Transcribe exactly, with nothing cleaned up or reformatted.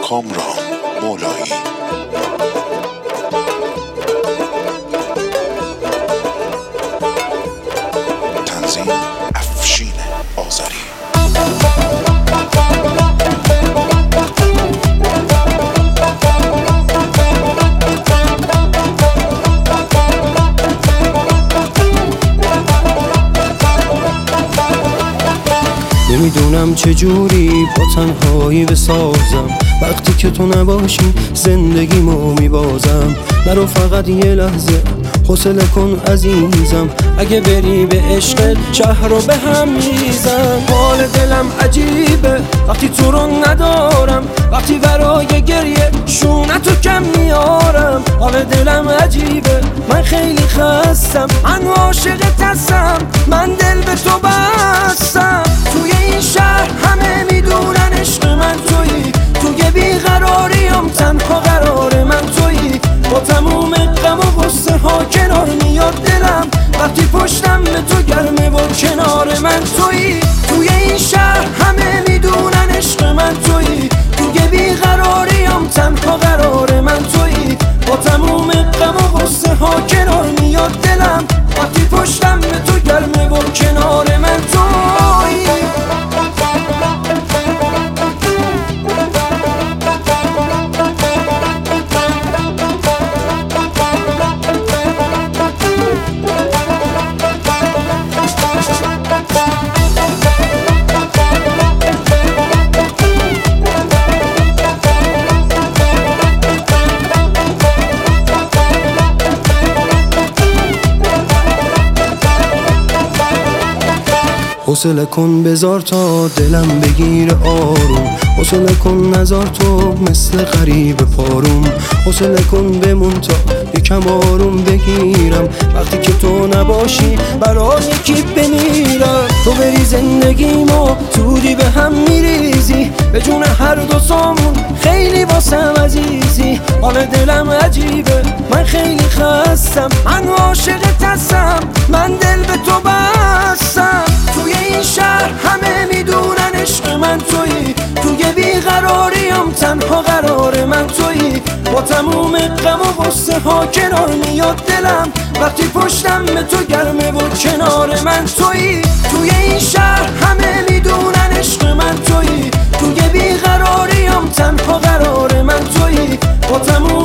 کامران مولایی. تنظیم افشین آذری. نمیدونم چجوری با تنهایی بسازم وقتی که تو نباشی زندگیمو میبازم. نرو فقط یه لحظه حوصله کن عزیزم، اگه بری به عشقت شهر رو به هم میزم. حال دلم عجیبه وقتی تو رو ندارم، وقتی برای گریه شونتو کم میارم. حال دلم عجیبه من خیلی خستم، من عاشقت هستم، من دل به تو بستم. توی این شهر همه میدونن عشق من تویی، توی بیقراریم تنها قرار من تویی. با تموم غم و غصه ها کنار میاد دلم وقتی پشتم به تو گرمه و کنار من تویی. توی این شهر همه میدونن عشق من تویی، توی بیقراریم تنها قرار من تویی. با تموم غم و غصه ها کنار میاد دلم وقتی پشتم به تو گرمه و کنار من تویی. حوصله کن بذار تا دلم بگیر آروم، حوصله کن نذار تو مثل غریب پاروم. حوصله کن بمون تا یکم آروم بگیرم وقتی که تو نباشی برای کی بمیرم. تو بری زندگیمو زودی به هم میریزی، به جون هر دو سامون خیلی واسم عزیزی. حال دلم عجیبه من خیلی خستم، من عاشقت هستم، من دل به تو بستم. توی این شهر همه میدونن عشق من تویی، توی بیقراریم تنها قرار من تویی. با تموم غم و غصه ها کنار میاد دلم وقتی پشتم به تو گرمه و کنار من تویی. توی این شهر همه میدونن عشق من تویی، توی بیقراریم تنها قرار من تویی. با تموم